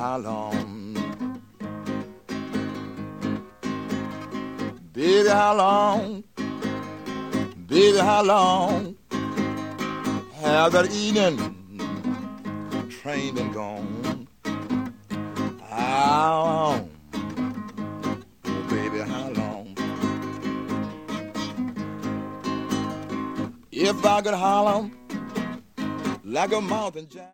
how long? Baby, how long? Baby, how long have that evening train been gone? How long? Oh, baby, how long? If I could holler like a mountain giant.